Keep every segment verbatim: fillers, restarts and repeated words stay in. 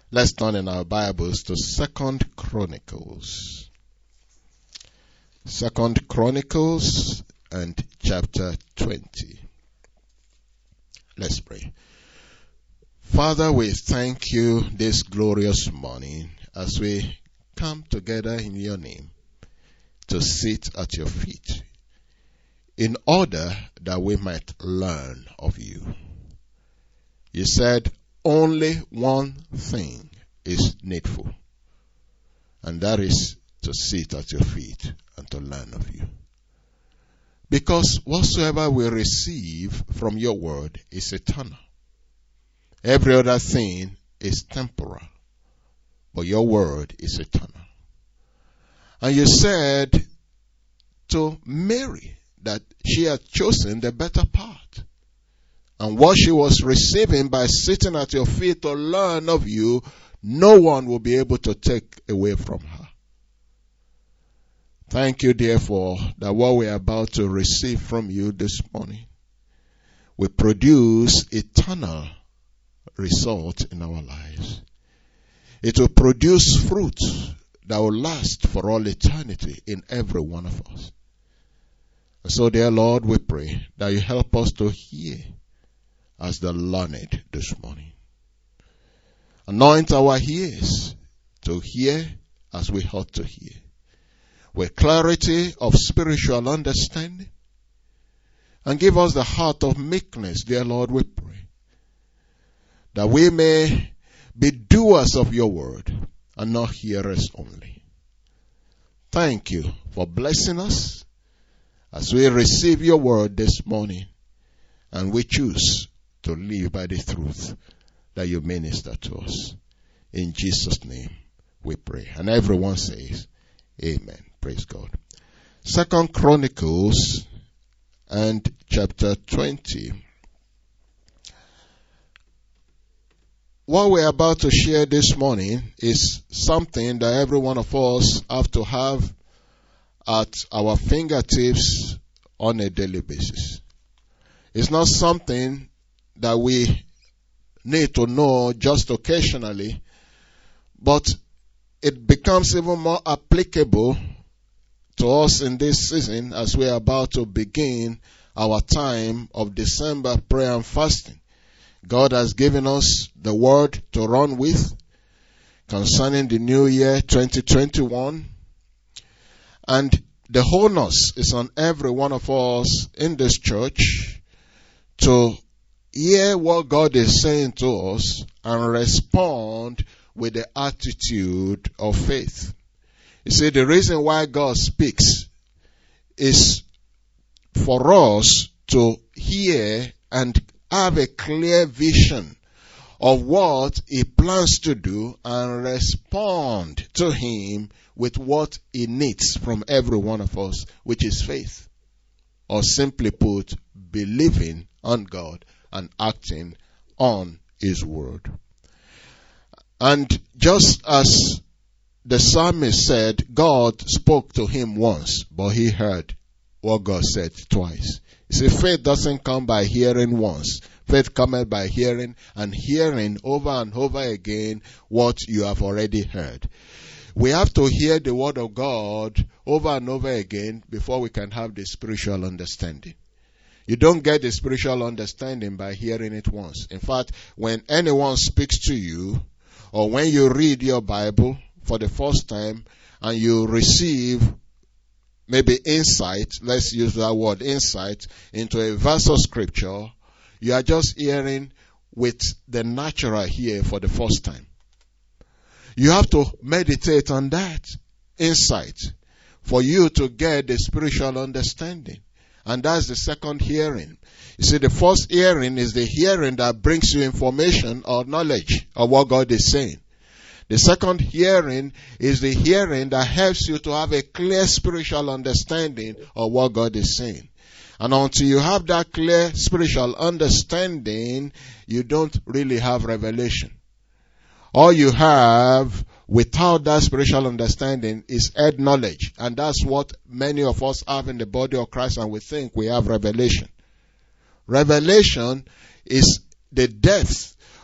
Let's turn in our Bibles to Second Chronicles. Second Chronicles and chapter twenty. Let's pray. Father, we thank you this glorious morning as we come together in your name to sit at your feet in order that we might learn of you. You said only one thing is needful, and that is to sit at your feet and to learn of you. Because whatsoever we receive from your word is eternal. Every other thing is temporal, but your word is eternal. And you said to Mary that she had chosen the better part. And what she was receiving by sitting at your feet to learn of you, no one will be able to take away from her. Thank you, therefore, that what we are about to receive from you this morning will produce eternal result in our lives. It will produce fruit that will last for all eternity in every one of us. And so, dear Lord, we pray that you help us to hear as the learned this morning. Anoint our ears to hear as we ought to hear, with clarity of spiritual understanding, and give us the heart of meekness, dear Lord, we pray, that we may be doers of your word and not hearers only. Thank you for blessing us as we receive your word this morning, and we choose to live by the truth that you minister to us. In Jesus' name we pray. And everyone says, amen. Praise God. Second Chronicles and chapter twenty. What we're about to share this morning is something that every one of us have to have at our fingertips on a daily basis. It's not something that we need to know just occasionally, but it becomes even more applicable to us in this season as we are about to begin our time of December prayer and fasting. God has given us the word to run with concerning the new year twenty twenty-one, and the onus is on every one of us in this church to hear what God is saying to us and respond with the attitude of faith. You see, the reason why God speaks is for us to hear and have a clear vision of what he plans to do and respond to him with what he needs from every one of us, which is faith. Or simply put, believing on God and acting on his word. And just as the psalmist said, God spoke to him once, but he heard what God said twice. You see, faith doesn't come by hearing once. Faith cometh by hearing, and hearing over and over again what you have already heard. We have to hear the word of God over and over again before we can have the spiritual understanding. You don't get the spiritual understanding by hearing it once. In fact, when anyone speaks to you, or when you read your Bible for the first time, and you receive maybe insight, let's use that word, insight, into a verse of scripture, you are just hearing with the natural ear for the first time. You have to meditate on that insight for you to get the spiritual understanding. And that's the second hearing. You see, the first hearing is the hearing that brings you information or knowledge of what God is saying. The second hearing is the hearing that helps you to have a clear spiritual understanding of what God is saying. And until you have that clear spiritual understanding, you don't really have revelation. All you have without that spiritual understanding is head knowledge. And that's what many of us have in the body of Christ, and we think we have revelation. Revelation is the depth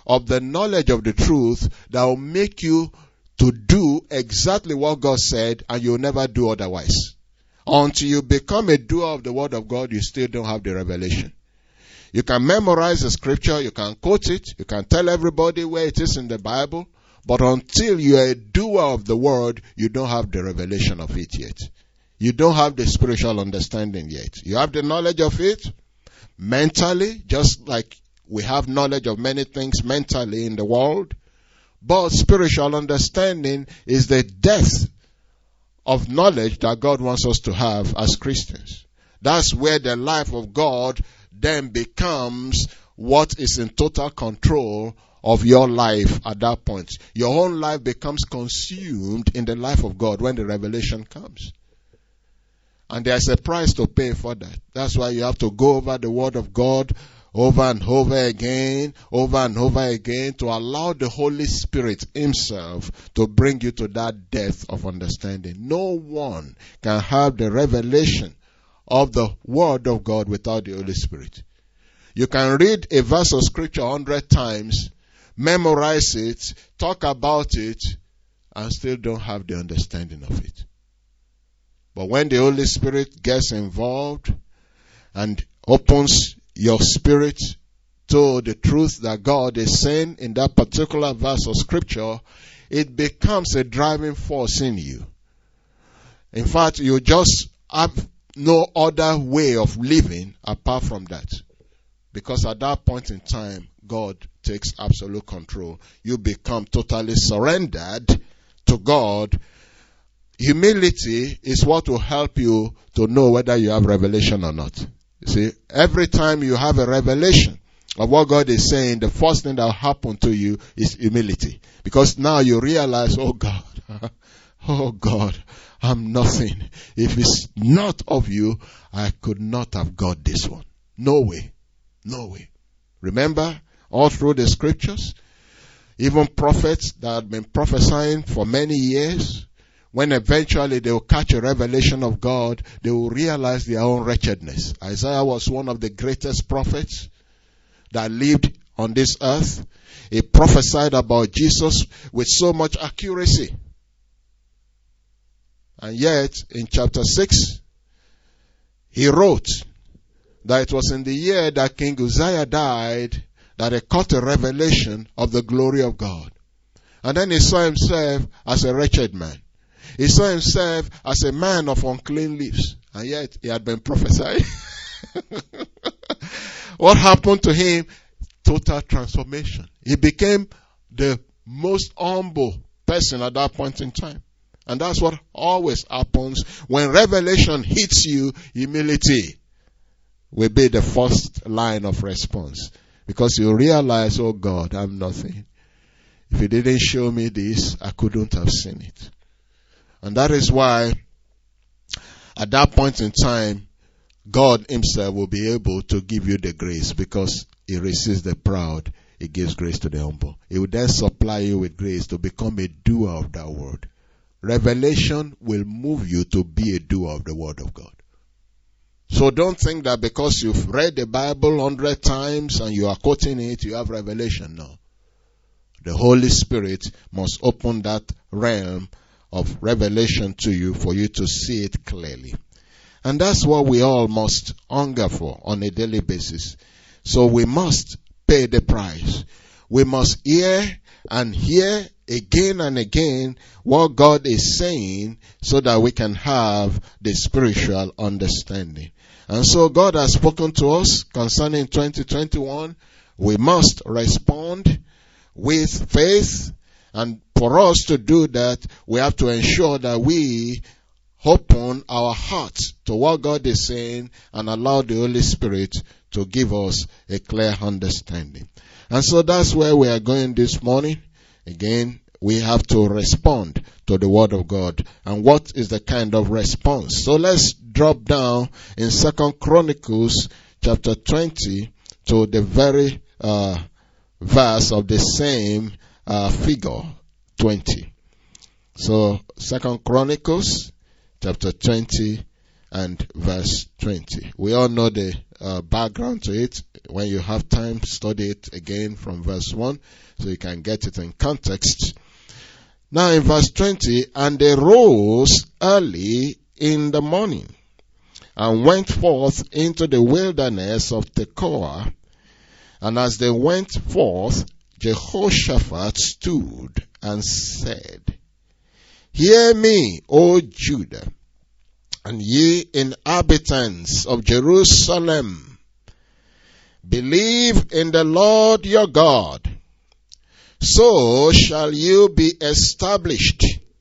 of the knowledge of the truth that will make you to do exactly what God said, and you'll never do otherwise. Until you become a doer of the word of God, you still don't have the revelation. You can memorize the scripture, you can quote it, you can tell everybody where it is in the Bible, but until you are a doer of the word, you don't have the revelation of it yet. You don't have the spiritual understanding yet. You have the knowledge of it mentally, just like we have knowledge of many things mentally in the world. But spiritual understanding is the depth of knowledge that God wants us to have as Christians. That's where the life of God then becomes what is in total control of your life at that point. Your own life becomes consumed in the life of God when the revelation comes. And there's a price to pay for that. That's why you have to go over the word of God over and over again, over and over again, to allow the Holy Spirit himself to bring you to that depth of understanding. No one can have the revelation of the word of God without the Holy Spirit. You can read a verse of scripture a hundred times, memorize it, talk about it, and still don't have the understanding of it. But when the Holy Spirit gets involved and opens your spirit to the truth that God is saying in that particular verse of scripture, it becomes a driving force in you. In fact, you just have no other way of living apart from that. Because at that point in time, God takes absolute control. You become totally surrendered to God. Humility is what will help you to know whether you have revelation or not. You see, every time you have a revelation of what God is saying, the first thing that will happen to you is humility. Because now you realize, oh God, oh God, I'm nothing. If it's not of you, I could not have got this one. No way. No way. Remember, all through the scriptures, even prophets that had been prophesying for many years, when eventually they will catch a revelation of God, they will realize their own wretchedness. Isaiah was one of the greatest prophets that lived on this earth. He prophesied about Jesus with so much accuracy. And yet, in chapter six, he wrote that it was in the year that King Uzziah died that he caught a revelation of the glory of God. And then he saw himself as a wretched man. He saw himself as a man of unclean lips. And yet he had been prophesying. What happened to him? Total transformation. He became the most humble person at that point in time. And that's what always happens when revelation hits you. Humility will be the first line of response. Because you realize, oh God, I'm nothing. If you didn't show me this, I couldn't have seen it. And that is why, at that point in time, God himself will be able to give you the grace, because he resists the proud, he gives grace to the humble. He will then supply you with grace to become a doer of that word. Revelation will move you to be a doer of the word of God. So don't think that because you've read the Bible a hundred times and you are quoting it, you have revelation. No. The Holy Spirit must open that realm of revelation to you for you to see it clearly. And that's what we all must hunger for on a daily basis. So we must pay the price. We must hear and hear again and again what God is saying so that we can have the spiritual understanding. And so God has spoken to us concerning twenty twenty-one. We must respond with faith. And for us to do that, we have to ensure that we open our hearts to what God is saying and allow the Holy Spirit to give us a clear understanding. And so that's where we are going this morning. Again, we have to respond to the Word of God. And what is the kind of response? So let's drop down in Second Chronicles chapter twenty to the very uh, verse of the same uh, figure, twenty. So Second Chronicles chapter twenty and verse twenty. We all know the uh, background to it. When you have time, study it again from verse one so you can get it in context. Now in verse twenty, and they rose early in the morning and went forth into the wilderness of Tekoa. And as they went forth, Jehoshaphat stood and said, Hear me, O Judah, and ye inhabitants of Jerusalem. Believe in the Lord your God, so shall you be established.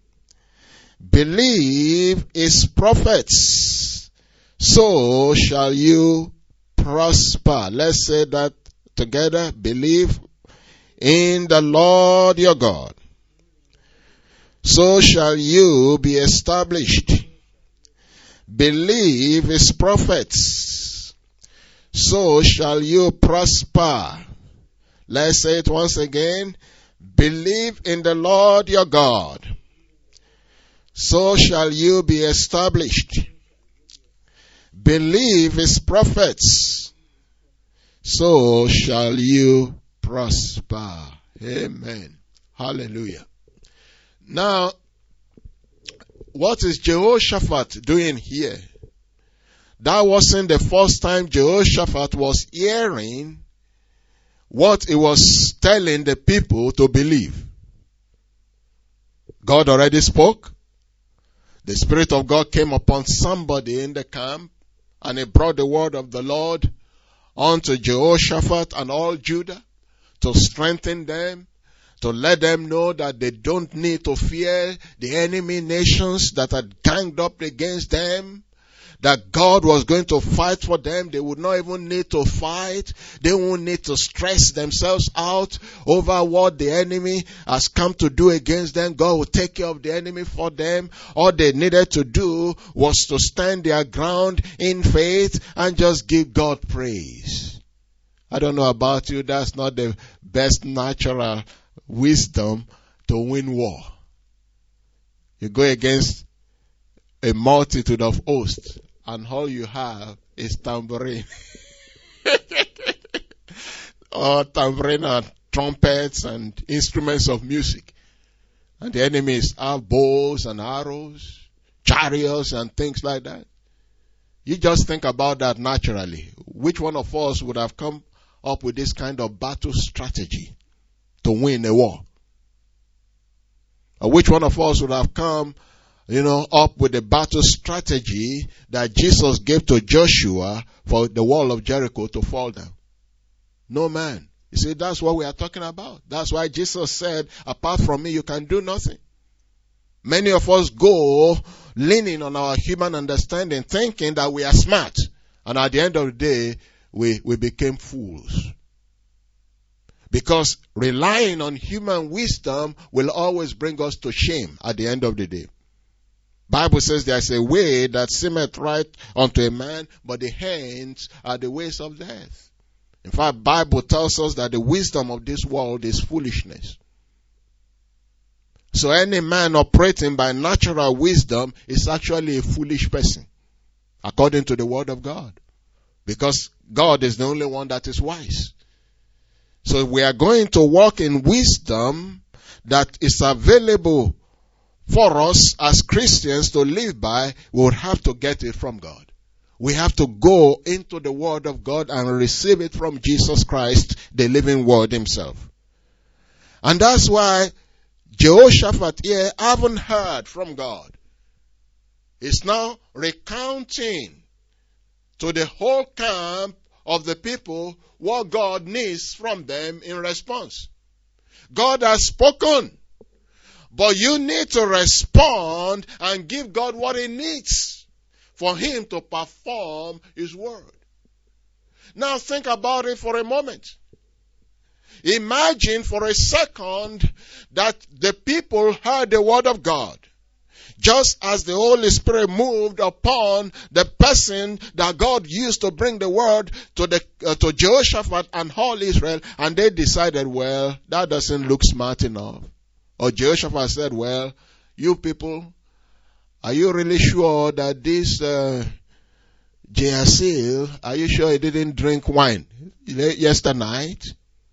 Believe his prophets, so shall you prosper. Let's say that together. Believe in the Lord your God, so shall you be established. Believe his prophets, so shall you prosper. Let's say it once again. Believe in the Lord your God, so shall you be established. Believe his prophets, so shall you prosper. Amen. Hallelujah. Now, what is Jehoshaphat doing here? That wasn't the first time Jehoshaphat was hearing what he was telling the people to believe. God already spoke. The Spirit of God came upon somebody in the camp, and he brought the word of the Lord unto Jehoshaphat and all Judah to strengthen them, to let them know that they don't need to fear the enemy nations that had ganged up against them, that God was going to fight for them. They would not even need to fight. They won't need to stress themselves out over what the enemy has come to do against them. God will take care of the enemy for them. All they needed to do was to stand their ground in faith and just give God praise. I don't know about you, that's not the best natural wisdom to win war. You go against a multitude of hosts, and all you have is tambourine. Or tambourine and trumpets and instruments of music. And the enemies have bows and arrows, chariots and things like that. You just think about that naturally. Which one of us would have come up with this kind of battle strategy to win a war? Or which one of us would have come, you know, up with the battle strategy that Jesus gave to Joshua for the wall of Jericho to fall down? No man. You see, that's what we are talking about. That's why Jesus said, apart from me, you can do nothing. Many of us go leaning on our human understanding, thinking that we are smart. And at the end of the day, we, we became fools. Because relying on human wisdom will always bring us to shame at the end of the day. Bible says there is a way that seemeth right unto a man, but the hands are the ways of death. In fact, Bible tells us that the wisdom of this world is foolishness. So any man operating by natural wisdom is actually a foolish person, according to the word of God. Because God is the only one that is wise. So if we are going to walk in wisdom that is available for us as Christians to live by, we would have to get it from God. We have to go into the Word of God and receive it from Jesus Christ, the living Word Himself. And that's why Jehoshaphat here haven't heard from God. He's now recounting to the whole camp of the people what God needs from them in response. God has spoken, but you need to respond and give God what He needs for Him to perform His word. Now think about it for a moment. Imagine for a second that the people heard the word of God, just as the Holy Spirit moved upon the person that God used to bring the word to the uh, to Jehoshaphat and all Israel, and they decided, well, that doesn't look smart enough. Or Jehoshaphat said, well, you people, are you really sure that this uh, Jairus, are you sure he didn't drink wine yesterday night?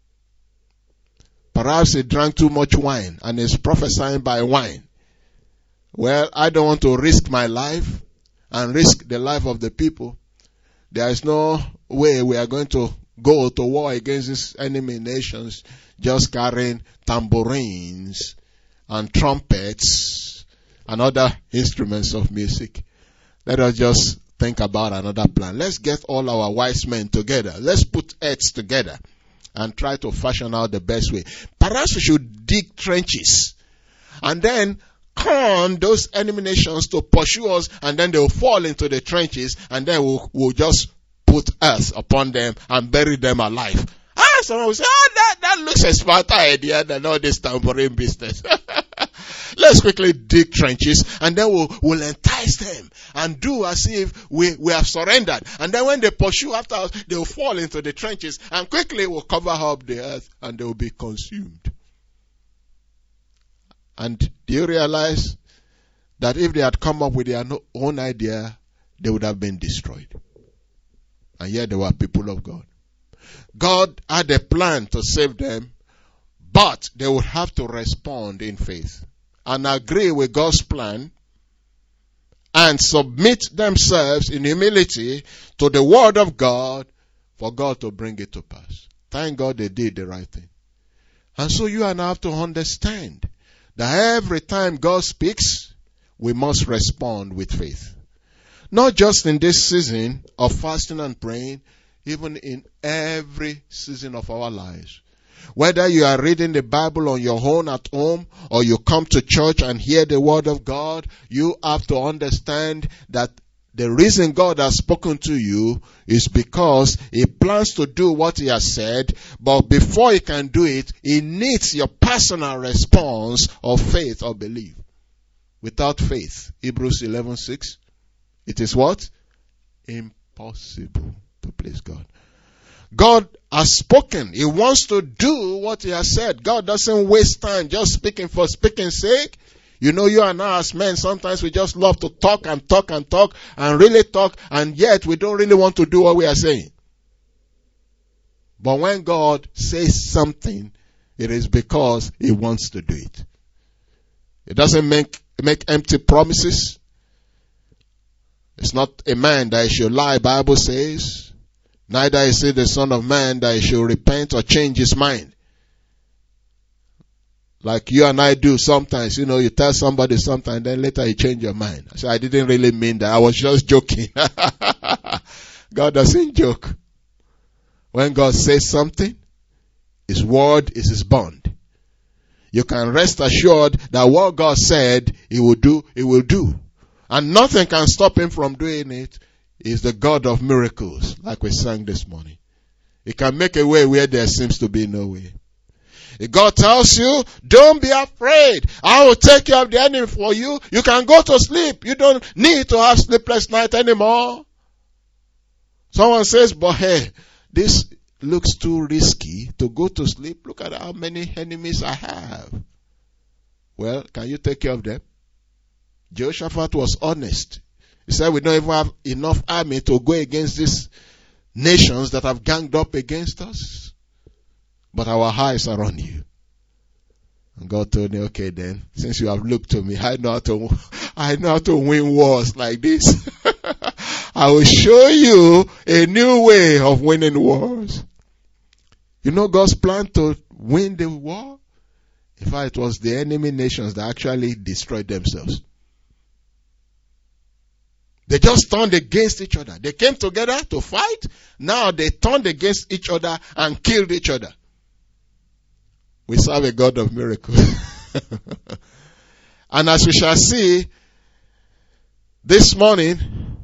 Perhaps he drank too much wine and is prophesying by wine. Well, I don't want to risk my life and risk the life of the people. There is no way we are going to go to war against these enemy nations just carrying tambourines and trumpets and other instruments of music. Let us just think about another plan. Let's get all our wise men together. Let's put heads together and try to fashion out the best way. Perhaps we should dig trenches and then con those enemy nations to pursue us, and then they'll fall into the trenches, and then we'll, we'll just put earth upon them and bury them alive. Ah, someone will say, ah, that, that looks a smarter idea than all this tambourine business. Let's quickly dig trenches, and then we'll, we'll entice them and do as if we, we have surrendered. And then when they pursue after us, they'll fall into the trenches, and quickly we'll cover up the earth, and they will be consumed. And do you realize that if they had come up with their own idea, they would have been destroyed? And yet they were people of God. God had a plan to save them, but they would have to respond in faith and agree with God's plan and submit themselves in humility to the word of God for God to bring it to pass. Thank God they did the right thing. And so you and I have to understand that every time God speaks, we must respond with faith. Not just in this season of fasting and praying, even in every season of our lives. Whether you are reading the Bible on your own at home, or you come to church and hear the word of God, you have to understand that the reason God has spoken to you is because He plans to do what He has said, but before He can do it, He needs your personal response of faith or belief. Without faith, Hebrews eleven six, it is what? Impossible to please God. God has spoken. He wants to do what He has said. God doesn't waste time just speaking for speaking's sake. You know, you and I as men, sometimes we just love to talk and talk and talk and really talk, and yet we don't really want to do what we are saying. But when God says something, it is because He wants to do it. It doesn't make, make empty promises. It's not a man that he should lie, Bible says. Neither is it the Son of Man that he should repent or change his mind. Like you and I do sometimes, you know, you tell somebody something and then later you change your mind. I say, I didn't really mean that. I was just joking. God doesn't joke. When God says something, His word is His bond. You can rest assured that what God said He will do, He will do. And nothing can stop Him from doing it. He is the God of miracles, like we sang this morning. He can make a way where there seems to be no way. If God tells you, don't be afraid. I will take care of the enemy for you. You can go to sleep. You don't need to have sleepless night anymore. Someone says, but hey, this looks too risky to go to sleep. Look at how many enemies I have. Well, can you take care of them? Jehoshaphat was honest. He said, we don't even have enough army to go against these nations that have ganged up against us. But our eyes are on you. And God told me, okay then, since you have looked to me, I know how to, I know how to win wars like this. I will show you a new way of winning wars. You know God's plan to win the war? In fact, it was the enemy nations that actually destroyed themselves. They just turned against each other. They came together to fight. Now they turned against each other and killed each other. We serve a God of miracles. And as we shall see this morning,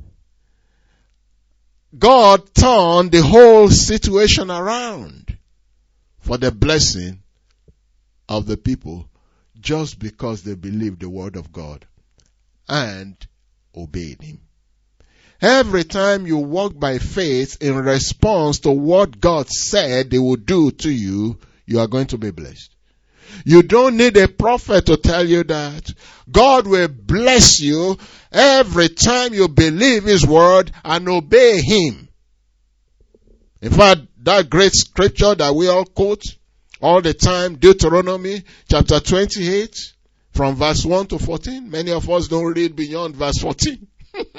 God turned the whole situation around for the blessing of the people just because they believed the word of God and obeyed Him. Every time you walk by faith in response to what God said He would do to you, you are going to be blessed. You don't need a prophet to tell you that. God will bless you every time you believe His word and obey Him. In fact, that great scripture that we all quote all the time, Deuteronomy chapter twenty-eight, from verse one to fourteen. Many of us don't read beyond verse fourteen.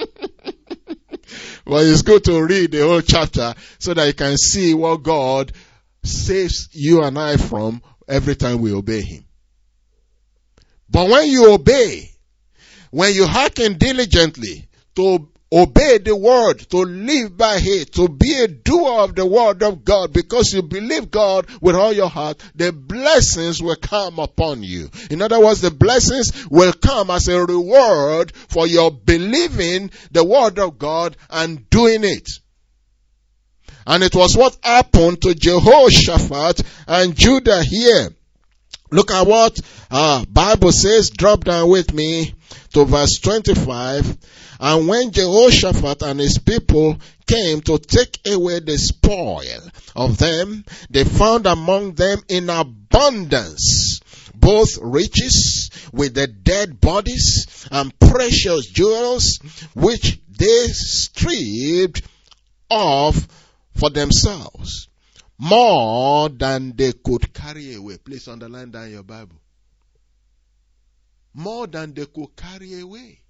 But it's good to read the whole chapter so that you can see what God saves you and I from every time we obey Him. But when you obey, when you hearken diligently to obey the word, to live by it, to be a doer of the word of God, because you believe God with all your heart, the blessings will come upon you. In other words, the blessings will come as a reward for your believing the word of God and doing it. And it was what happened to Jehoshaphat and Judah here. Look at what uh Bible says. Drop down with me to verse twenty-five. And when Jehoshaphat and his people came to take away the spoil of them, they found among them in abundance both riches with the dead bodies and precious jewels, which they stripped off for themselves, more than they could carry away. Please underline that in your Bible. More than they could carry away.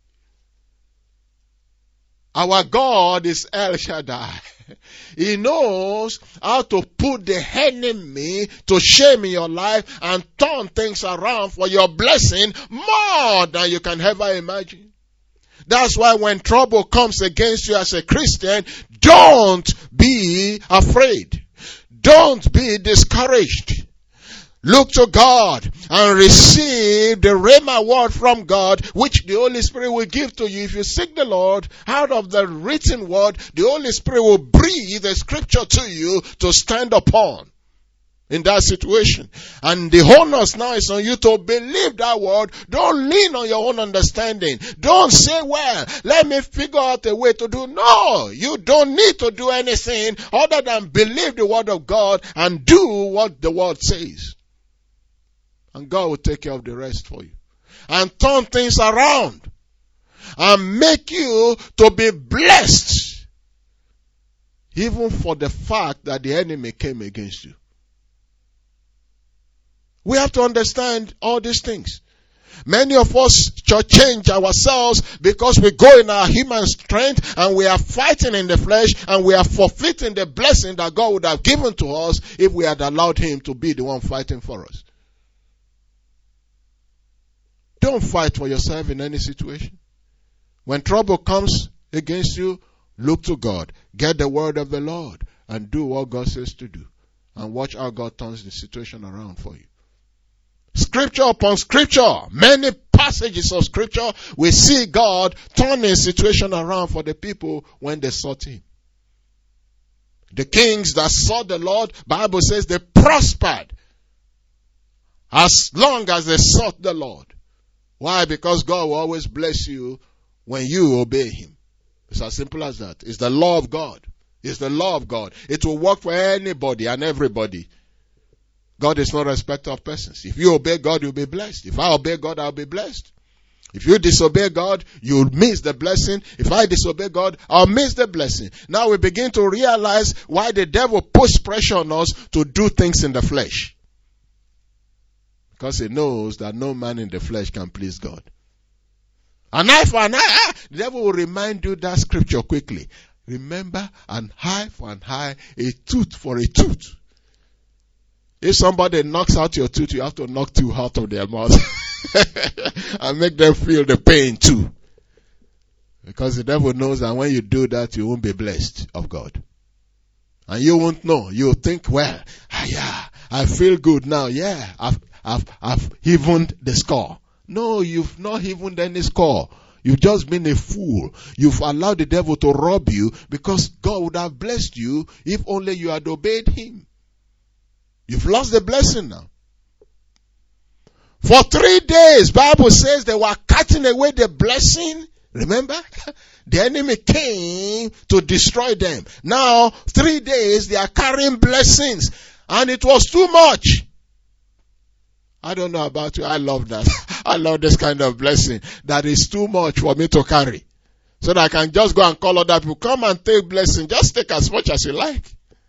Our God is El Shaddai. He knows how to put the enemy to shame in your life and turn things around for your blessing more than you can ever imagine. That's why when trouble comes against you as a Christian, don't be afraid. Don't be discouraged. Look to God and receive the Rhema word from God, which the Holy Spirit will give to you. If you seek the Lord, out of the written word, the Holy Spirit will breathe the scripture to you to stand upon in that situation. And the onus now is on you to believe that word. Don't lean on your own understanding. Don't say, well, let me figure out a way to do. No, you don't need to do anything other than believe the word of God and do what the word says. And God will take care of the rest for you. And turn things around. And make you to be blessed. Even for the fact that the enemy came against you. We have to understand all these things. Many of us change ourselves because we go in our human strength and we are fighting in the flesh and we are forfeiting the blessing that God would have given to us if we had allowed Him to be the one fighting for us. Don't fight for yourself in any situation. When trouble comes against you, look to God. Get the word of the Lord and do what God says to do. And watch how God turns the situation around for you. Scripture upon scripture, many passages of scripture, we see God turning the situation around for the people when they sought Him. The kings that sought the Lord, Bible says they prospered as long as they sought the Lord. Why? Because God will always bless you when you obey Him. It's as simple as that. It's the law of God. It's the law of God. It will work for anybody and everybody. God is not a respecter of persons. If you obey God, you'll be blessed. If I obey God, I'll be blessed. If you disobey God, you'll miss the blessing. If I disobey God, I'll miss the blessing. Now we begin to realize why the devil puts pressure on us to do things in the flesh. Because he knows that no man in the flesh can please God. An eye for an eye. The devil will remind you that scripture quickly. Remember, an eye for an eye, a tooth for a tooth. If somebody knocks out your tooth, you have to knock two out of their mouth. And make them feel the pain too. Because the devil knows that when you do that, you won't be blessed of God. And you won't know. You'll think, well, ah, yeah, I feel good now. Yeah, I've, I've, I've evened the score. No, you've not evened any score. You've just been a fool. You've allowed the devil to rob you because God would have blessed you if only you had obeyed Him. You've lost the blessing now. For three days, Bible says they were cutting away the blessing. Remember? The enemy came to destroy them. Now, three days, they are carrying blessings. And it was too much. I don't know about you. I love that. I love this kind of blessing that is too much for me to carry. So that I can just go and call other people, come and take blessing. Just take as much as you like.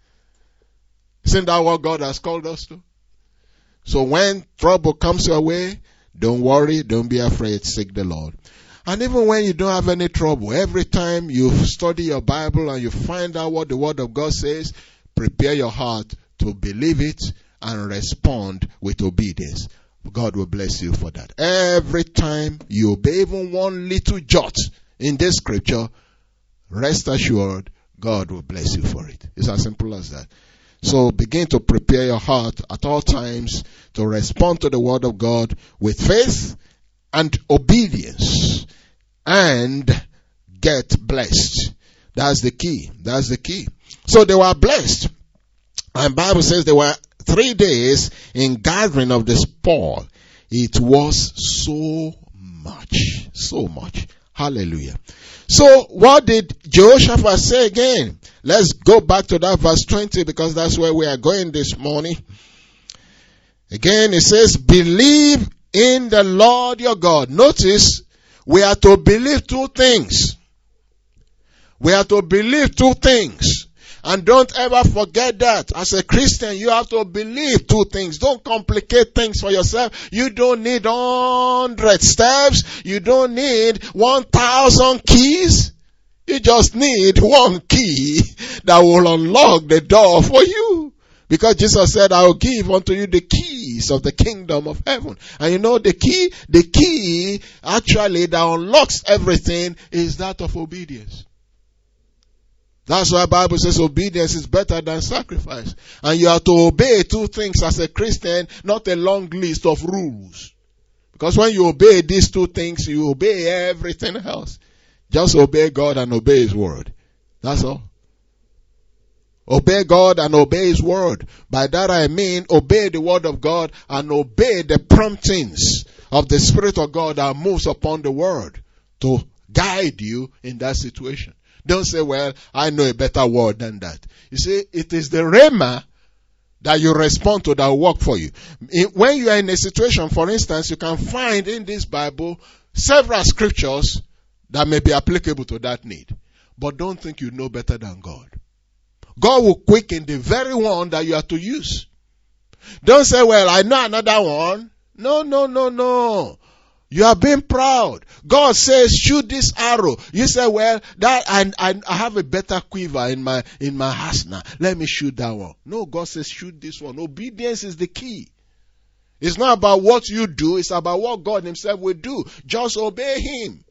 Isn't that what God has called us to? So when trouble comes your way, don't worry, don't be afraid, seek the Lord. And even when you don't have any trouble, every time you study your Bible and you find out what the Word of God says, prepare your heart to believe it and respond with obedience. God will bless you for that. Every time you obey even one little jot in this scripture, rest assured, God will bless you for it. It's as simple as that. So begin to prepare your heart at all times to respond to the Word of God with faith and obedience and get blessed. That's the key. That's the key. So they were blessed. And Bible says they were three days in gathering of the spoil. It was so much. So much. Hallelujah. So what did Jehoshaphat say again? Let's go back to that verse twenty because that's where we are going this morning. Again, it says, believe in the Lord your God. Notice, we are to believe two things. We are to believe two things. And don't ever forget that. As a Christian, you have to believe two things. Don't complicate things for yourself. You don't need hundred steps. You don't need one thousand keys. You just need one key that will unlock the door for you. Because Jesus said, I will give unto you the keys of the kingdom of heaven. And you know the key, the key actually that unlocks everything is that of obedience. That's why the Bible says obedience is better than sacrifice. And you have to obey two things as a Christian, not a long list of rules. Because when you obey these two things, you obey everything else. Just obey God and obey His word. That's all. Obey God and obey His word. By that I mean obey the word of God and obey the promptings of the Spirit of God that moves upon the word to guide you in that situation. Don't say, well, I know a better word than that. You see, it is the rhema that you respond to that will work for you. When you are in a situation, for instance, you can find in this Bible several scriptures that may be applicable to that need. But don't think you know better than God. God will quicken the very one that you are to use. Don't say, well, I know another one. No, no, no, no. You are being proud. God says, shoot this arrow. You say, well, that and I, I have a better quiver in my in my arsenal. Let me shoot that one. No, God says, shoot this one. Obedience is the key. It's not about what you do. It's about what God Himself will do. Just obey Him.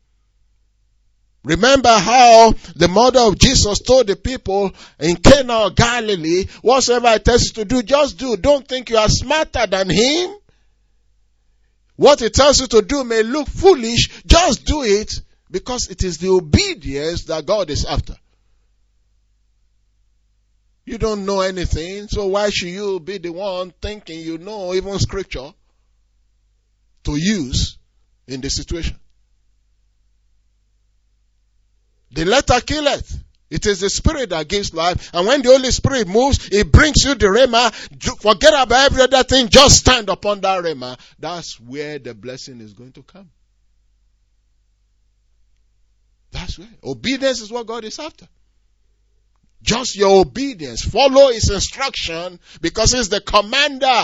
Remember how the mother of Jesus told the people in Cana of Galilee, whatsoever it tells you to do, just do. Don't think you are smarter than Him. What He tells you to do may look foolish. Just do it because it is the obedience that God is after. You don't know anything, so why should you be the one thinking you know even scripture to use in the situation? The letter killeth. It is the Spirit that gives life. And when the Holy Spirit moves, it brings you the rhema. Forget about every other thing. Just stand upon that rhema. That's where the blessing is going to come. That's where. Obedience is what God is after. Just your obedience. Follow His instruction because He's the commander.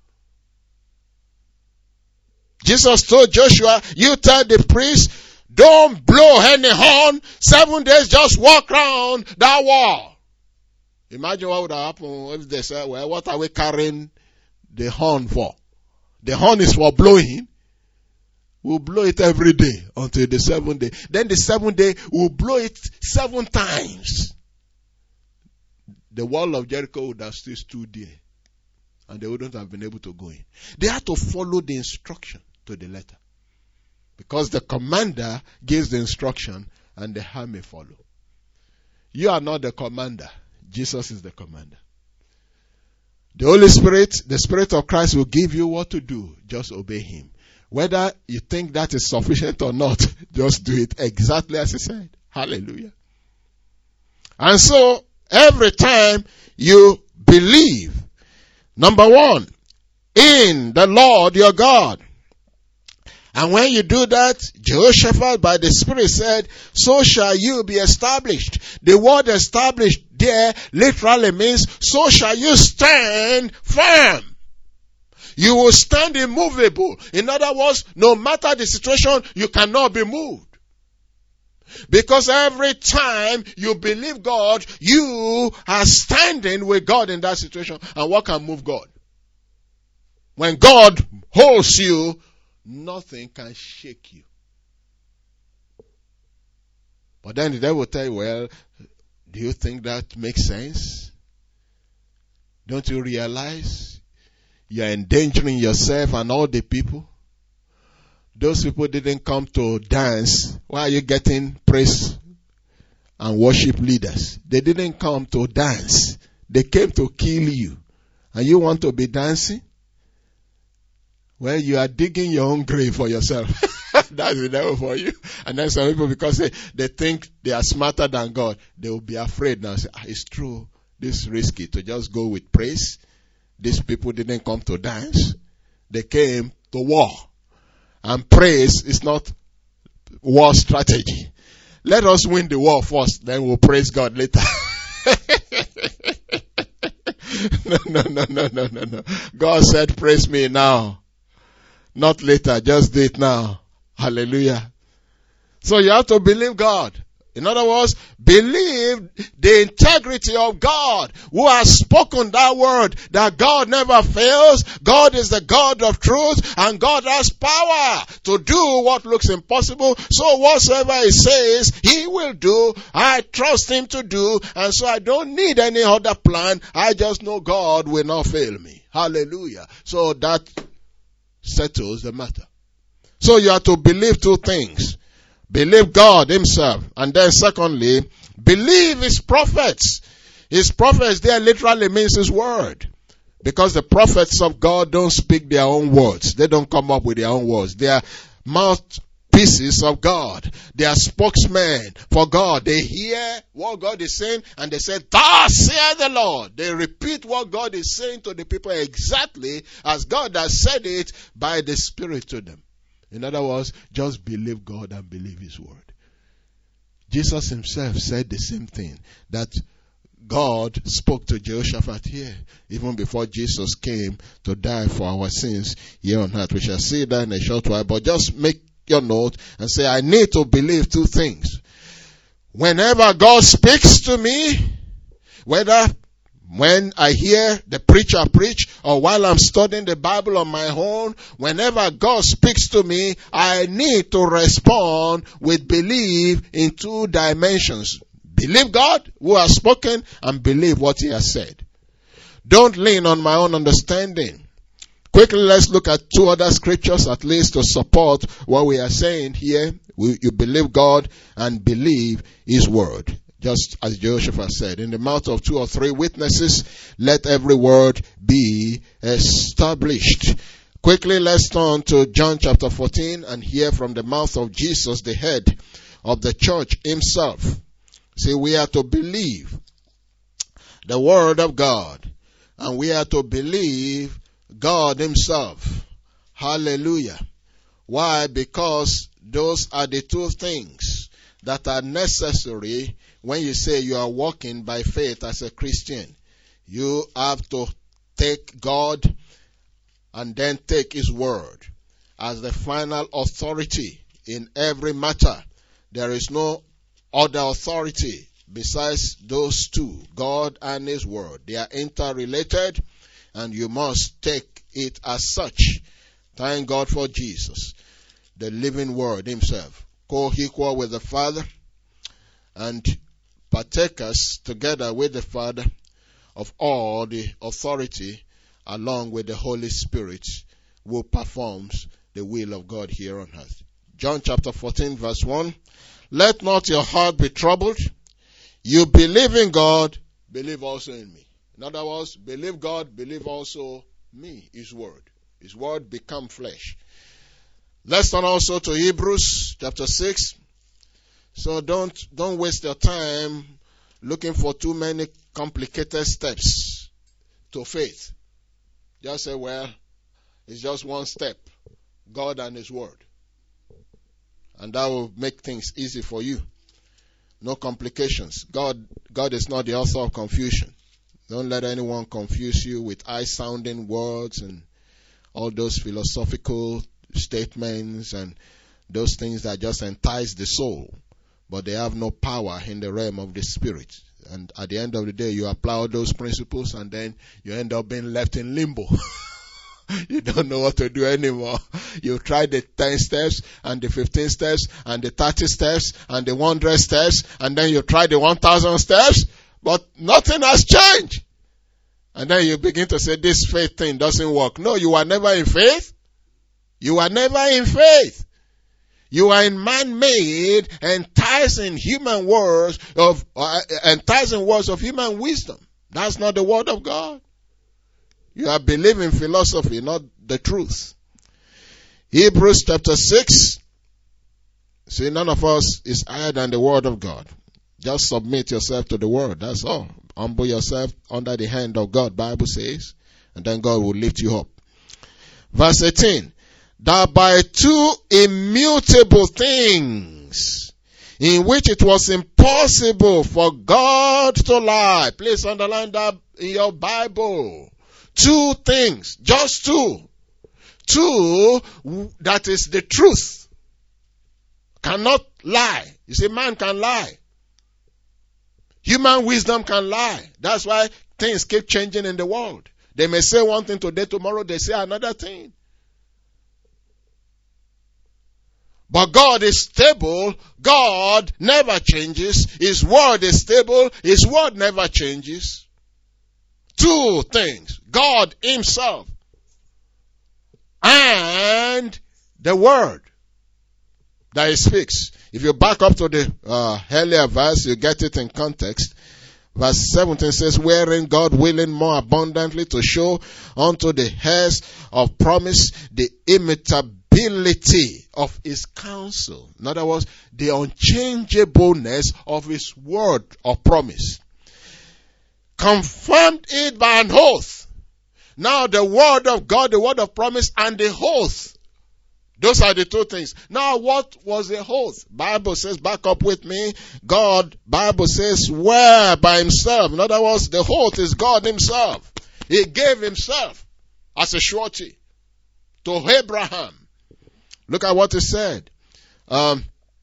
Jesus told Joshua, you tell the priest, don't blow any horn. Seven days, just walk around that wall. Imagine what would happen if they say, well, what are we carrying the horn for? The horn is for blowing. We'll blow it every day until the seventh day. Then the seventh day, we'll blow it seven times. The wall of Jericho would have still stood there. And they wouldn't have been able to go in. They had to follow the instruction to the letter. Because the commander gives the instruction and the army follow. You are not the commander. Jesus is the commander. The Holy Spirit, the Spirit of Christ will give you what to do. Just obey Him. Whether you think that is sufficient or not, just do it exactly as He said. Hallelujah. And so, every time you believe, number one, in the Lord your God. And when you do that, Jehoshaphat by the Spirit said, so shall you be established. The word established there literally means, so shall you stand firm. You will stand immovable. In other words, no matter the situation, you cannot be moved. Because every time you believe God, you are standing with God in that situation. And what can move God? When God holds you, nothing can shake you. But then the devil will tell you, well, do you think that makes sense? Don't you realize you're endangering yourself and all the people? Those people didn't come to dance. Why are you getting praise and worship leaders? They didn't come to dance. They came to kill you. And you want to be dancing? Well, you are digging your own grave for yourself. That's the devil for you. And then some people, because they, they think they are smarter than God, they will be afraid now. Say, ah, it's true. This is risky to just go with praise. These people didn't come to dance. They came to war. And praise is not war strategy. Let us win the war first, then we'll praise God later. no, no, no, no, no, no, no. God said, praise me now. Not later, just do it now. Hallelujah. So you have to believe God. In other words, believe the integrity of God who has spoken that word, that God never fails. God is the God of truth, and God has power to do what looks impossible. So whatsoever He says, He will do. I trust Him to do, and so I don't need any other plan. I just know God will not fail me. Hallelujah. So that settles the matter. So you have to believe two things. Believe God Himself. And then secondly, believe His prophets. His prophets there literally means His word. Because the prophets of God don't speak their own words. They don't come up with their own words. They are mouthpieces of God. They are spokesmen for God. They hear what God is saying and they say, thus saith the Lord. They repeat what God is saying to the people exactly as God has said it by the Spirit to them. In other words, just believe God and believe His word. Jesus Himself said the same thing, that God spoke to Jehoshaphat here, even before Jesus came to die for our sins here on earth. We shall see that in a short while, but just make your note and say, I need to believe two things. Whenever God speaks to me, whether when I hear the preacher preach or while I'm studying the Bible on my own, whenever God speaks to me, I need to respond with belief in two dimensions. Believe God who has spoken and believe what He has said. Don't lean on my own understanding. Quickly, let's look at two other scriptures at least to support what we are saying here. We, you believe God and believe His word. Just as Jehoshaphat said, in the mouth of two or three witnesses, let every word be established. Quickly, let's turn to John chapter fourteen and hear from the mouth of Jesus, the head of the church Himself. See, we are to believe the word of God, and we are to believe God Himself. Hallelujah. Why? Because those are the two things that are necessary when you say you are walking by faith as a Christian. You have to take God and then take His word as the final authority in every matter. There is no other authority besides those two, God and His word. They are interrelated and you must take it as such. Thank God for Jesus, the living word Himself, co-equal with the Father and partakers together with the Father of all the authority, along with the Holy Spirit who performs the will of God here on earth. John chapter fourteen verse one. Let not your heart be troubled. You believe in God, believe also in me. In other words, believe God, believe also me, His word. His word become flesh. Let's turn also to Hebrews chapter six. So don't, don't waste your time looking for too many complicated steps to faith. Just say, well, It's just one step. God and His Word. And that will make things easy for you. No complications. God, God is not the author of confusion. Don't let anyone confuse you with high-sounding words and all those philosophical statements and those things that just entice the soul, but they have no power in the realm of the spirit. And at the end of the day, you apply all those principles and then you end up being left in limbo. You don't know what to do anymore. You tried the ten steps and the fifteen steps and the thirty steps and the one hundred steps, and then you tried the one thousand steps, but nothing has changed. And then you begin to say, this faith thing doesn't work. No, you are never in faith. You are never in faith. You are in man-made, enticing human words of, uh, enticing words of human wisdom. That's not the word of God. You are believing philosophy, not the truth. Hebrews chapter six. See, none of us is higher than the word of God. Just submit yourself to the word. That's all. Humble yourself under the hand of God, Bible says. And then God will lift you up. Verse eighteen. That by two immutable things, in which it was impossible for God to lie. Please underline that in your Bible. Two things. Just two. Two, that is the truth. Cannot lie. You see, man can lie. Human wisdom can lie. That's why things keep changing in the world. They may say one thing today, tomorrow they say another thing. But God is stable. God never changes. His word is stable. His word never changes. Two things. God Himself and the word that He speaks. If you back up to the uh, earlier verse, you get it in context. Verse seventeen says, wherein God willing more abundantly to show unto the heirs of promise the immutability of His counsel. In other words, the unchangeableness of His word of promise. Confirmed it by an oath. Now the word of God, the word of promise, and the oath. Those are the two things. Now what was the oath? Bible says, back up with me. God, Bible says, swear by Himself. In other words, the oath is God Himself. He gave Himself as a surety to Abraham. Look at what He said. Um,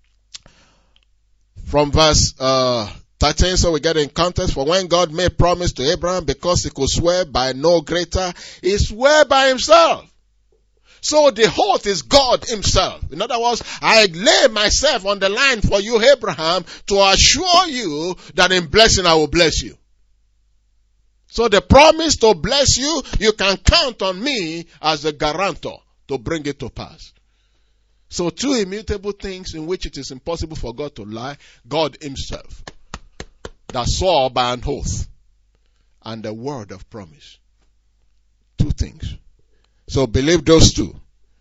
from verse uh, thirteen, so we get in context. For when God made promise to Abraham, because He could swear by no greater, He swore by Himself. So the oath is God Himself. In other words, I lay myself on the line for you, Abraham, to assure you that in blessing I will bless you. So the promise to bless you, you can count on me as the guarantor to bring it to pass. So two immutable things in which it is impossible for God to lie. God Himself, that swore by an oath, and the word of promise. Two things. So believe those two.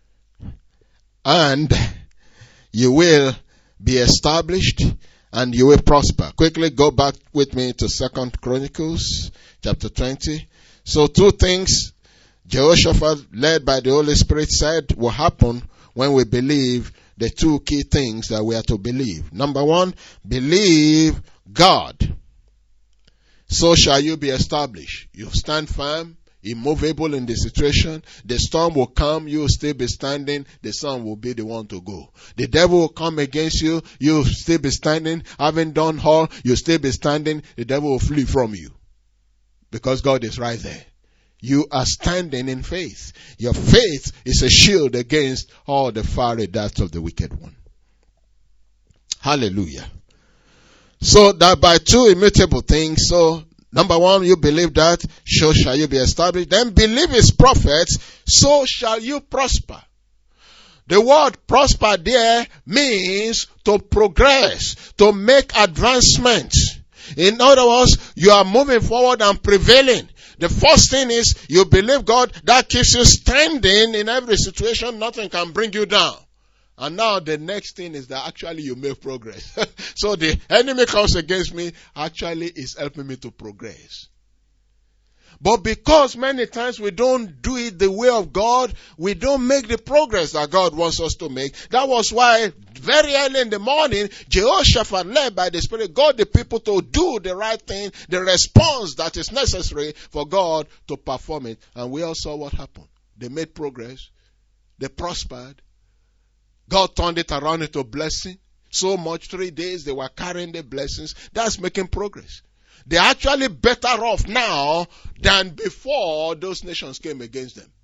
And you will be established and you will prosper. Quickly go back with me to Second Chronicles chapter twenty. So two things Jehoshaphat, led by the Holy Spirit, said will happen when we believe the two key things that we are to believe. Number one, believe God. So shall you be established. You stand firm, immovable in the situation. The storm will come, you will still be standing. The sun will be the one to go. The devil will come against you, you will still be standing. Having done all, you will still be standing. The devil will flee from you. Because God is right there. You are standing in faith. Your faith is a shield against all the fiery darts of the wicked one. Hallelujah. So that by two immutable things, so number one, you believe that, so shall you be established. Then believe His prophets, so shall you prosper. The word prosper there means to progress, to make advancement. In other words, you are moving forward and prevailing. The first thing is you believe God. That keeps you standing in every situation. Nothing can bring you down. And now the next thing is that actually you make progress. So the enemy comes against me, actually is helping me to progress. But because many times we don't do it the way of God, we don't make the progress that God wants us to make. That was why very early in the morning, Jehoshaphat, led by the Spirit, got the people to do the right thing, the response that is necessary for God to perform it. And we all saw what happened. They made progress. They prospered. God turned it around into blessing. So much, three days, they were carrying the blessings. That's making progress. They're actually better off now than before those nations came against them.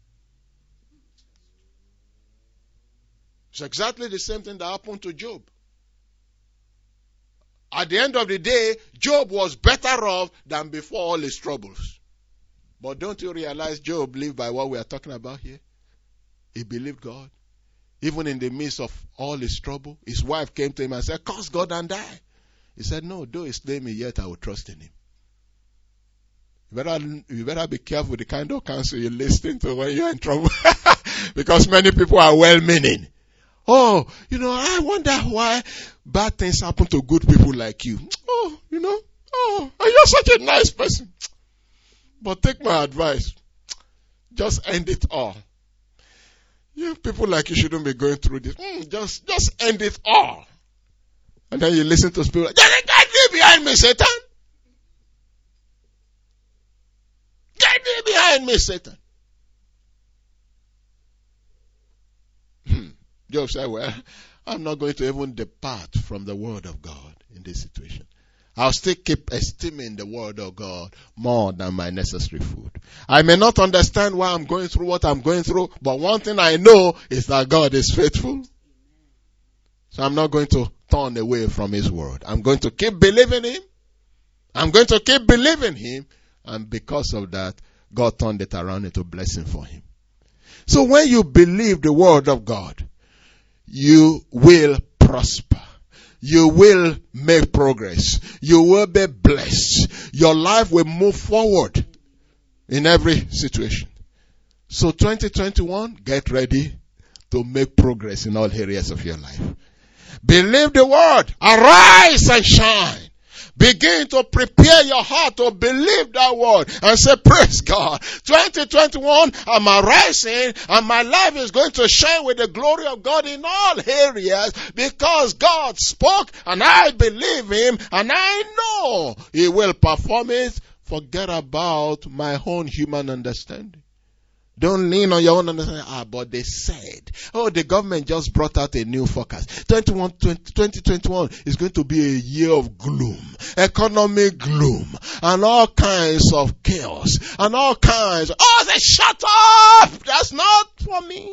It's exactly the same thing that happened to Job. At the end of the day, Job was better off than before all his troubles. But don't you realize Job lived by what we are talking about here? He believed God. Even in the midst of all his trouble, his wife came to him and said, "Curse God and die." He said, "No, though he slay me, yet I will trust in him." You better, you better be careful the kind of counsel you listen to when you're in trouble. Because many people are well-meaning. Oh, you know, I wonder why bad things happen to good people like you. Oh, you know, oh, you're such a nice person. But take my advice. Just end it all. You people like you shouldn't be going through this. Mm, just, just end it all. And then you listen to people like, "Get thee behind me, Satan. Get thee behind me, Satan." Hmm. Job said, "Well, I'm not going to even depart from the word of God in this situation. I'll still keep esteeming the word of God more than my necessary food. I may not understand why I'm going through what I'm going through, but one thing I know is that God is faithful. So I'm not going to turn away from his word. I'm going to keep believing him. I'm going to keep believing him. And because of that, God turned it around into blessing for him." So when you believe the word of God, you will prosper. You will make progress. You will be blessed. Your life will move forward in every situation. So twenty twenty-one, get ready to make progress in all areas of your life. Believe the word. Arise and shine. Begin to prepare your heart to believe that word and say, "Praise God. twenty twenty-one, I'm arising and my life is going to shine with the glory of God in all areas because God spoke and I believe him and I know he will perform it." Forget about my own human understanding. Don't lean on your own understanding. Ah, but they said, oh, the government just brought out a new forecast. twenty twenty-one is going to be a year of gloom, economic gloom, and all kinds of chaos, and all kinds of, oh, they shut up! That's not for me.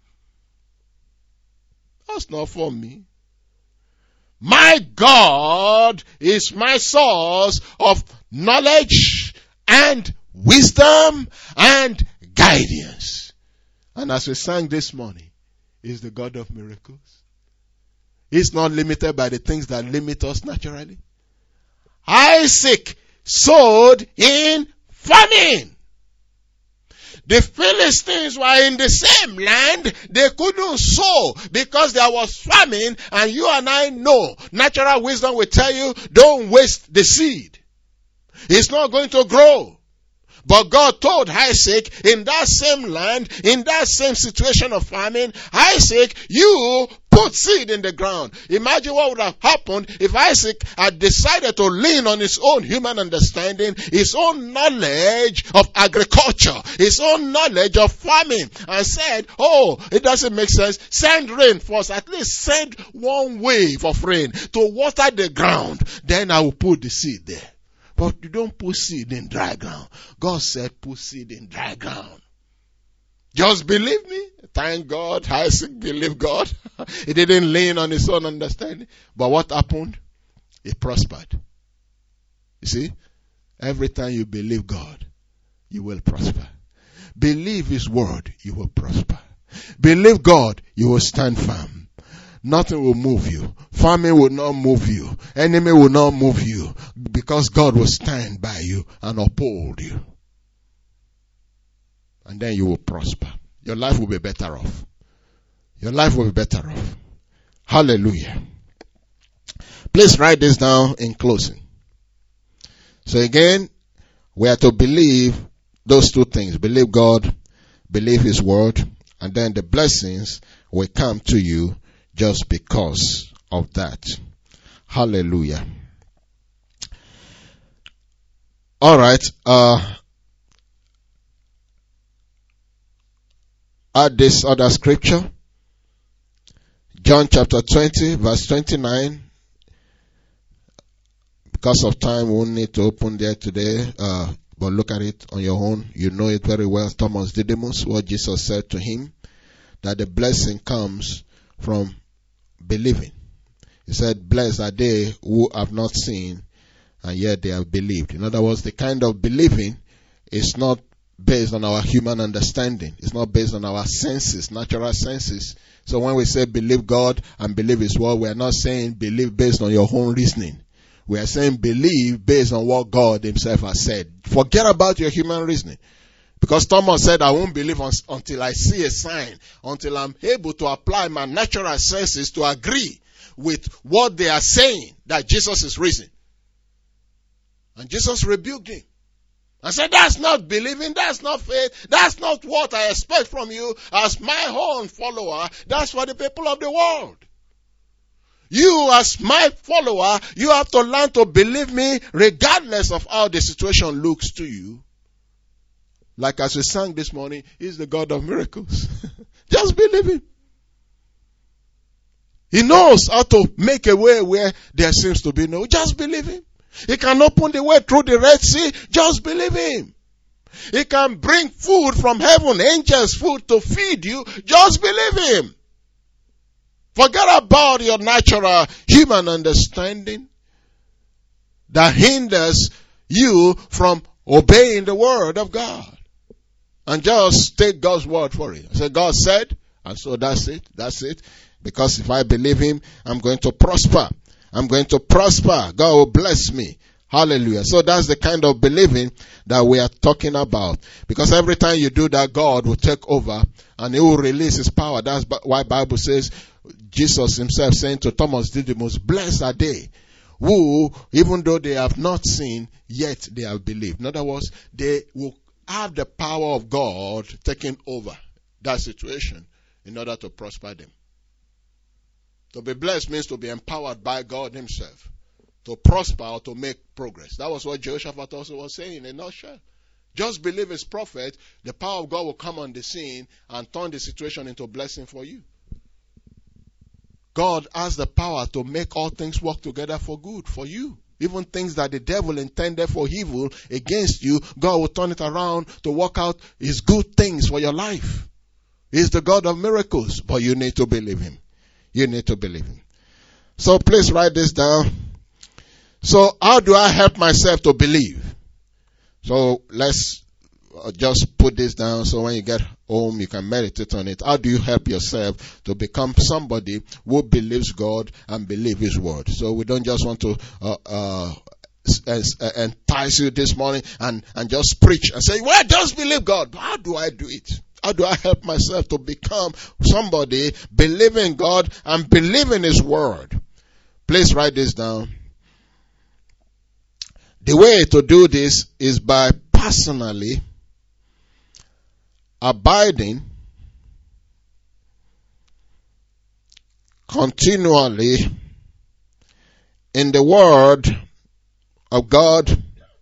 That's not for me. My God is my source of knowledge and wisdom and guidance. And as we sang this morning, He's the God of miracles. He's not limited by the things that limit us naturally. Isaac sowed in famine. The Philistines were in the same land. They couldn't sow because there was famine. And you and I know, natural wisdom will tell you, don't waste the seed. It's not going to grow. But God told Isaac, in that same land, in that same situation of famine, Isaac, you put seed in the ground. Imagine what would have happened if Isaac had decided to lean on his own human understanding, his own knowledge of agriculture, his own knowledge of farming, and said, oh, it doesn't make sense. Send rain first. At least send one wave of rain to water the ground. Then I will put the seed there. But you don't put seed in dry ground. God said put seed in dry ground. Just believe me. Thank God. Isaac believed God. He didn't lean on his own understanding. But what happened? He prospered. You see? Every time you believe God, you will prosper. Believe His word, you will prosper. Believe God, you will stand firm. Nothing will move you. Famine will not move you. Enemy will not move you. Because God will stand by you and uphold you. And then you will prosper. Your life will be better off. Your life will be better off. Hallelujah. Please write this down in closing. So again, we are to believe those two things. Believe God, believe His word, and then the blessings will come to you just because of that. Hallelujah. All right. Uh, add this other scripture. John chapter twenty, verse twenty-nine. Because of time, we won't need to open there today. Uh, but look at it on your own. You know it very well. Thomas Didymus, what Jesus said to him, that the blessing comes from believing. He said, blessed are they who have not seen, and yet they have believed. In other words, the kind of believing is not based on our human understanding. It's not based on our senses, natural senses. So when we say believe God and believe His word, we are not saying believe based on your own reasoning. We are saying believe based on what God Himself has said. Forget about your human reasoning. Because Thomas said, I won't believe un- until I see a sign, until I'm able to apply my natural senses to agree with what they are saying, that Jesus is risen. And Jesus rebuked him. I said, that's not believing, that's not faith, that's not what I expect from you as my own follower. That's for the people of the world. You as my follower, you have to learn to believe me regardless of how the situation looks to you. Like as we sang this morning, He's the God of miracles. Just believe Him. He knows how to make a way where there seems to be no. Just believe Him. He can open the way through the Red Sea. Just believe Him. He can bring food from heaven, angels' food to feed you. Just believe Him. Forget about your natural human understanding that hinders you from obeying the word of God. And just take God's word for it. So God said, and so that's it. That's it. Because if I believe Him, I'm going to prosper. I'm going to prosper. God will bless me. Hallelujah. So that's the kind of believing that we are talking about. Because every time you do that, God will take over and He will release His power. That's why the Bible says, Jesus Himself saying to Thomas Didymus, blessed are they who, even though they have not seen, yet they have believed. In other words, they will have the power of God taking over that situation in order to prosper them. To be blessed means to be empowered by God Himself to prosper or to make progress. That was what Jehoshaphat also was saying in a nutshell. Just believe His prophet, the power of God will come on the scene and turn the situation into a blessing for you. God has the power to make all things work together for good for you. Even things that the devil intended for evil against you, God will turn it around to work out His good things for your life. He's the God of miracles, but you need to believe Him. You need to believe Him. So please write this down. So how do I help myself to believe? So let's just put this down so when you get home you can meditate on it. How do you help yourself to become somebody who believes God and believe His word? So we don't just want to uh, uh, entice you this morning and, and just preach and say, well, just believe God. How do I do it? How do I help myself to become somebody believing God and believing His word? Please write this down. The way to do this is by personally abiding continually in the word of God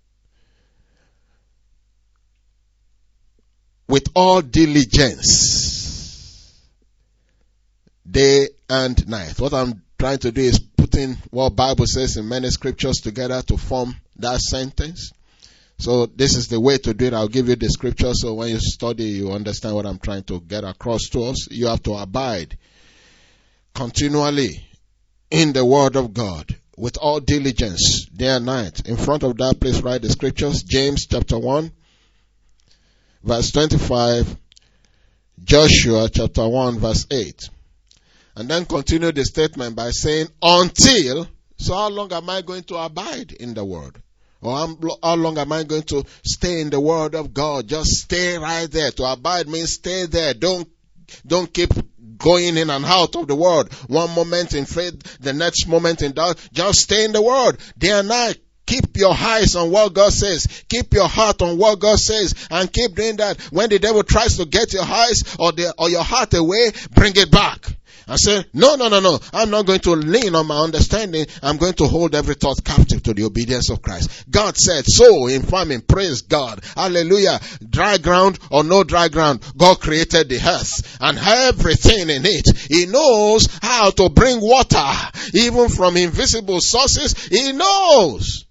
with all diligence, day and night. What I'm trying to do is putting what Bible says in many scriptures together to form that sentence. So this is the way to do it. I'll give you the scripture so when you study, you understand what I'm trying to get across to us. You have to abide continually in the word of God with all diligence, day and night. In front of that, please write the scriptures. James chapter one, verse twenty-five. Joshua chapter one, verse eight. And then continue the statement by saying, until. So how long am I going to abide in the word? Or how long am I going to stay in the word of God? Just stay right there. To abide means stay there. Don't, don't keep going in and out of the word. One moment in faith, the next moment in doubt. Just stay in the word day and night. keep your eyes on what God says. Keep your heart on what God says. And keep doing that. When the devil tries to get your eyes or, the, or your heart away, bring it back. I said, no, no, no, no. I'm not going to lean on my understanding. I'm going to hold every thought captive to the obedience of Christ. God said so in famine. Praise God. Hallelujah. Dry ground or no dry ground. God created the earth and everything in it. He knows how to bring water even from invisible sources. He knows.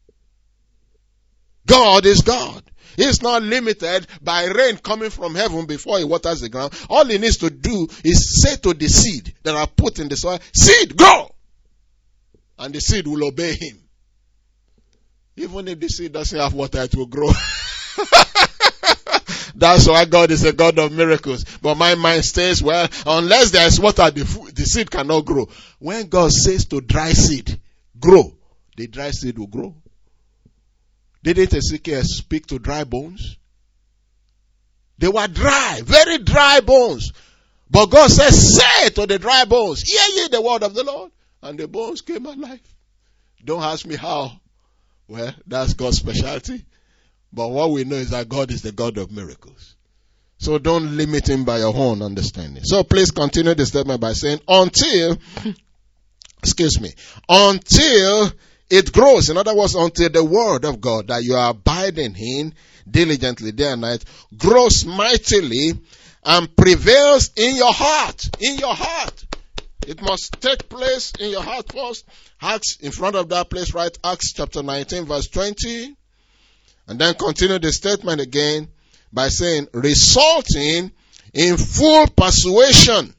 God is God. He's not limited by rain coming from heaven before he waters the ground. All he needs to do is say to the seed that are put in the soil, seed, grow! And the seed will obey him. Even if the seed doesn't have water, it will grow. That's why God is a God of miracles. But my mind says, well, unless there is water, the, the seed cannot grow. When God says to dry seed, grow, the dry seed will grow. Didn't Ezekiel speak to dry bones? They were dry, very dry bones. But God says, say to the dry bones, hear ye the word of the Lord. And the bones came alive. Don't ask me how. Well, that's God's specialty. But what we know is that God is the God of miracles. So don't limit him by your own understanding. So please continue the statement by saying, until, excuse me, until it grows. In other words, until the word of God that you are abiding in diligently day and night grows mightily and prevails in your heart. In your heart. It must take place in your heart first. Acts, in front of that place, right? Acts chapter nineteen verse twenty. And then continue the statement again by saying, resulting in full persuasion,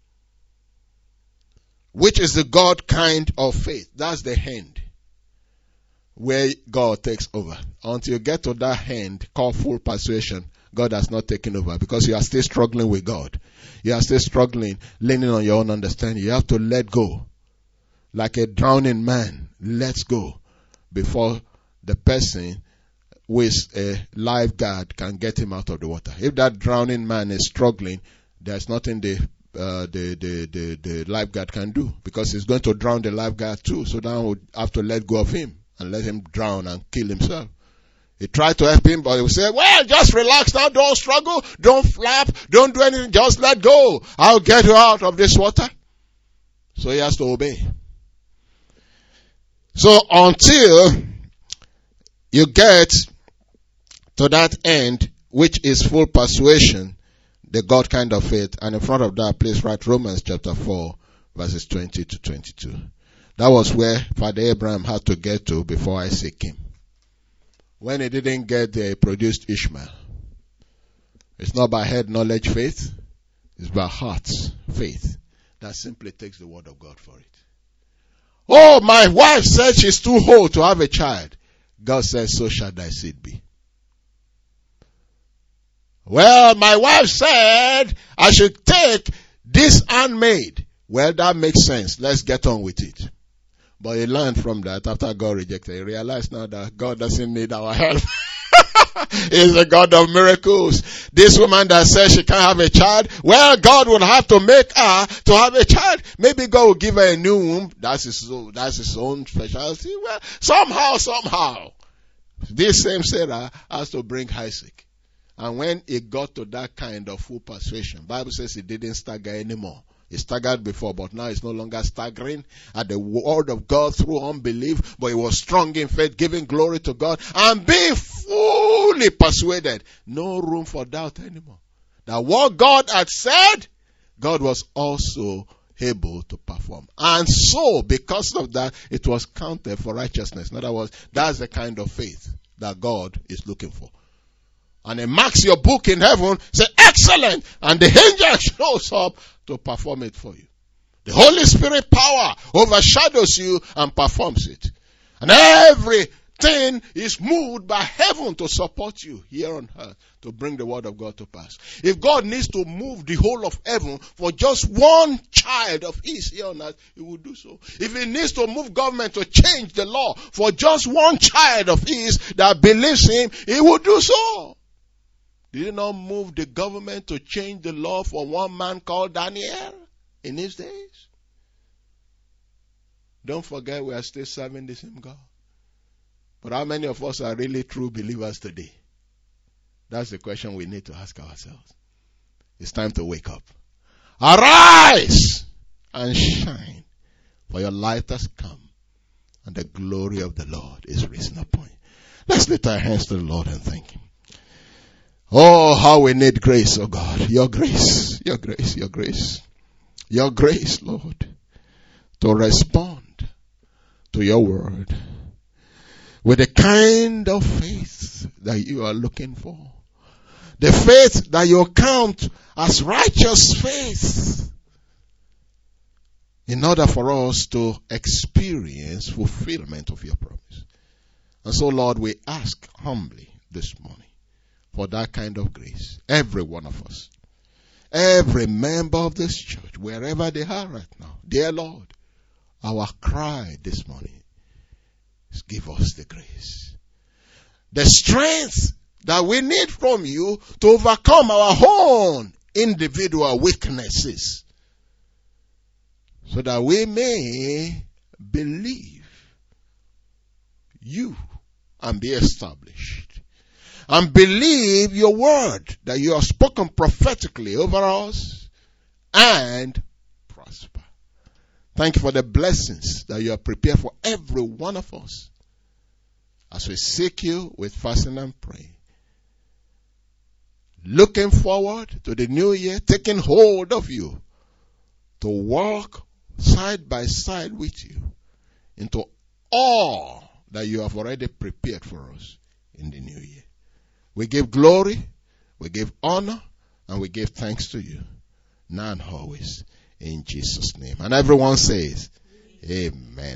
which is the God kind of faith. That's the end where God takes over. Until you get to that end called full persuasion, God has not taken over because you are still struggling with God. You are still struggling, leaning on your own understanding. You have to let go. Like a drowning man lets go before the person with a lifeguard can get him out of the water. If that drowning man is struggling, there's nothing the uh, the, the the the lifeguard can do because he's going to drown the lifeguard too. So now we'll have to let go of him and let him drown and kill himself. He tried to help him, but he would say, well, just relax now, don't struggle, don't flap, don't do anything, just let go. I'll get you out of this water. So he has to obey. So until you get to that end, which is full persuasion, the God kind of faith, and in front of that, please write Romans chapter four, verses twenty to twenty-two. That was where Father Abraham had to get to before Isaac came. When he didn't get there, he produced Ishmael. It's not by head knowledge faith, it's by heart faith. That simply takes the word of God for it. Oh, my wife said she's too old to have a child. God says, so shall thy seed be. Well, my wife said I should take this handmaid. Well, that makes sense. Let's get on with it. But he learned from that after God rejected. He realized now that God doesn't need our help. He's a God of miracles. This woman that says she can't have a child, well, God will have to make her to have a child. Maybe God will give her a new womb. That's his own, that's his own specialty. Well, somehow, somehow, this same Sarah has to bring Isaac. And when it got to that kind of full persuasion, Bible says he didn't stagger anymore. He staggered before, but now he's no longer staggering at the word of God through unbelief, but he was strong in faith, giving glory to God, and being fully persuaded. No room for doubt anymore. That what God had said, God was also able to perform. And so, because of that, it was counted for righteousness. In other words, that's the kind of faith that God is looking for. And he marks your book in heaven, say, excellent! And the angel shows up to perform it for you. The Holy Spirit power overshadows you and performs it. And everything is moved by heaven to support you here on earth to bring the word of God to pass. If God needs to move the whole of heaven for just one child of his here on earth, he will do so. If he needs to move government to change the law for just one child of his that believes him, he will do so. Did he not move the government to change the law for one man called Daniel in his days? Don't forget we are still serving the same God. But how many of us are really true believers today? That's the question we need to ask ourselves. It's time to wake up. Arise and shine, for your light has come, and the glory of the Lord is risen upon you. Let's lift our hands to the Lord and thank Him. Oh, how we need grace, oh God. Your grace, your grace, your grace. Your grace, Lord, to respond to your word with the kind of faith that you are looking for. The faith that you count as righteous faith, in order for us to experience fulfillment of your promise. And so, Lord, we ask humbly this morning for that kind of grace. Every one of us. Every member of this church, wherever they are right now. Dear Lord, our cry this morning is give us the grace. The strength that we need from you to overcome our own individual weaknesses. So that we may believe you and be established. And believe your word that you have spoken prophetically over us and prosper. Thank you for the blessings that you have prepared for every one of us as we seek you with fasting and prayer. Looking forward to the new year, taking hold of you to walk side by side with you into all that you have already prepared for us in the new year. We give glory, we give honor, and we give thanks to you, now and always, in Jesus' name. And everyone says, Amen.